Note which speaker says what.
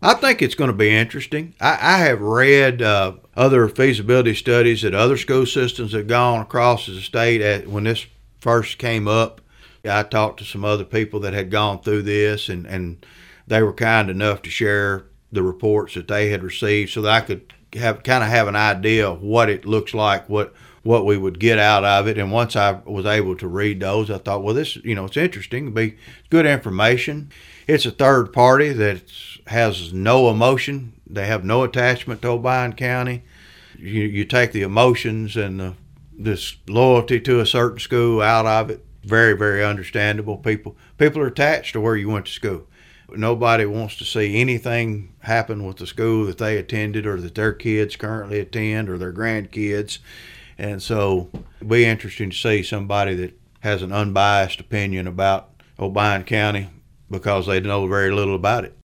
Speaker 1: I think it's going to be interesting. I have read other feasibility studies that other school systems have gone across the state when this first came up. I talked to some other people that had gone through this, and they were kind enough to share the reports that they had received so that I could have an idea of what it looks like, what we would get out of it. And once I was able to read those, I thought, well, this, it's interesting. It'll be good information. It's a third party that has no emotion. They have no attachment to Obion County. You take the emotions and this loyalty to a certain school out of it. Very, very understandable. People are attached to where you went to school. Nobody wants to see anything happen with the school that they attended or that their kids currently attend or their grandkids. And so it'll be interesting to see somebody that has an unbiased opinion about Obion County because they know very little about it.